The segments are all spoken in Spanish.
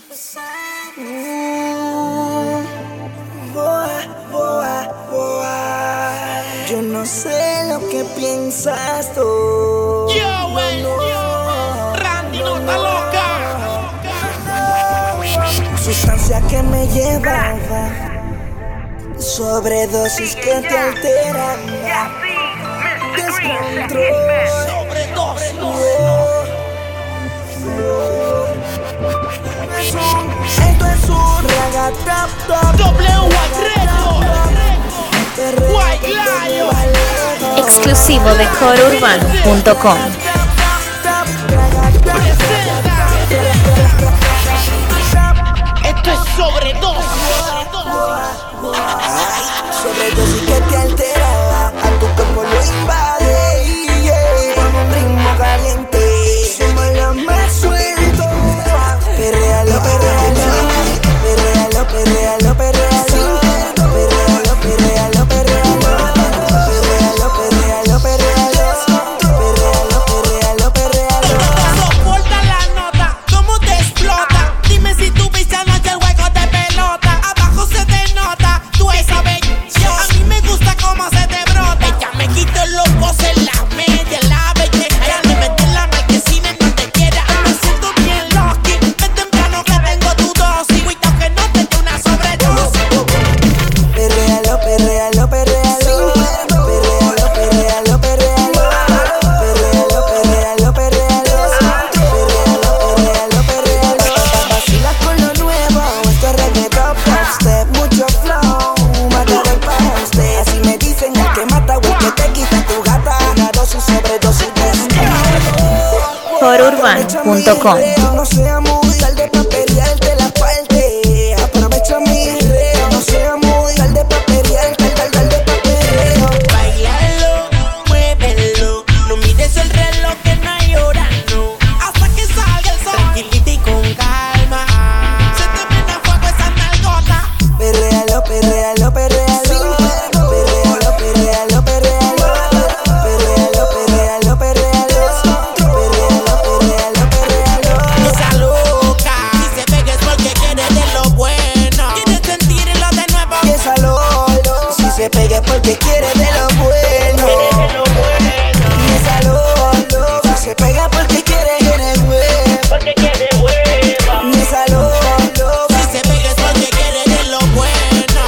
Yo no sé lo que piensas tú. Randy no está loca. Sustancia que me llevaba, sobredosis que te alteran, descontrol. Esto es un raga top top. White Lion. Exclusivo de corourbano.com. Esto es sobredosis. Sobredosis que te altera, a tu cuerpo lo invade, con un ritmo caliente, súmala más suelto. Perréalo, perréalo, perréalo, perréalo, perréalo, perréalo, perréalo, perréalo, perréalo, perréalo, perréalo, perréalo, perréalo. Soporta la nota, cómo te explota. Dime si tú viste anoche el juego de pelota. Abajo se te nota, tú esa bella. A mí me gusta cómo se te brota. Ella me quita los poses en la media, la belleza. Le mete la marquesina en donde quiera. Me siento bien lucky. Ven temprano que tengo tu dosis. Cuidado que no te dé una sobredosis. Perréalo, perréalo, perréalo, perréalo, perréalo, perréalo, perréalo, perréalo, perréalo, perréalo, perréalo. Vacilas con lo nuevo, esto es reggaetón, step, mucho flow, matador para usted. Así me dicen el que mata, güey, que te quita tu gata. Una dosis, sobredosis de corourbano.com. no sea muy tarde pa' pelearte la parte. Aprovecha mi reo, no sea muy tarde pa' pelearte, tarde pa' perreo. Bailalo, muévelo. No mires el reloj que no hay hora, no. Hasta que salga el sol. Tranquilita y con calma. Se te viene a fuego esa nalgota. Perréalo, perréalo, perréalo, perréalo, perréalo, perréalo, perréalo, perréalo, perréalo, perréalo, perréalo. Esa loca. Si se pega es porque quiere de lo bueno. Quiere sentirlo de nuevo. Y esa lolo, si se pega es porque quiere de lo bueno. Y esa lolo, si se pega porque quiere huevo. Y esa lolo, Si se pega es porque quiere de lo bueno.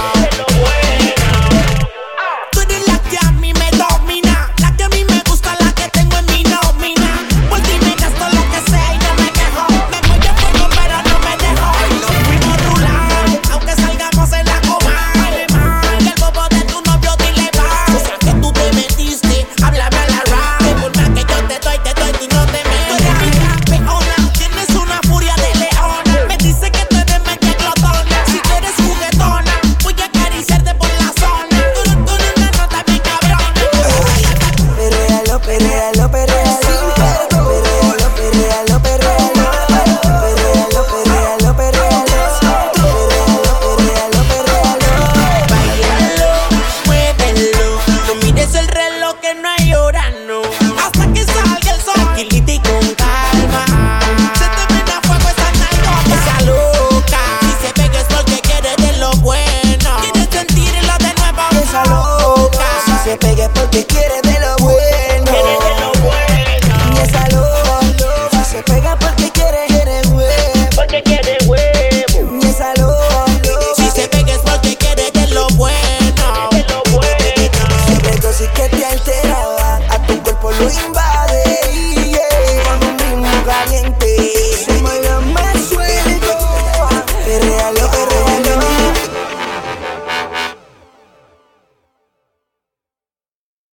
Tú eres la que a mí me domina. La que a mí me gusta, la que tengo en mi nómina. Por ti me gasto lo que sea y no me quejo. Me voy de fuego pero no me dejo. Hoy nos fuimos a rular, aunque salgamos en la coma. Que el bobo de tu novio dile va. O sea que tú te metiste, háblame a la rap. Que por más que yo te doy, tú no te metes. Tú eres mi campeona, tienes una furia de leona. Me dice que tú eres mente glotona. Si tú eres juguetona, voy a acariciarte por la zona. Tú eres una nota bien cabrona. perréalo, perréalo, perréalo, perréalo, perréalo, perréalo, perréalo, perréalo, perréalo, perréalo, perréalo. Bailalo, muévelo. No mires el reloj que no hay hora, no. Hasta que salga el sol. Tranquilita y con calma. Se te viene a fuego esa nalgota. Esa loca. Si se pega es porque quiere de lo bueno. Quiere sentirlo de nuevo. Esa loca, si se pega es porque quiere de lo bueno. Y esa loca, si se pega porque quiere huevo. Y esa loca, Si se pega es porque quiere de lo bueno. sobredosis que te alteraba, a tu cuerpo lo invade.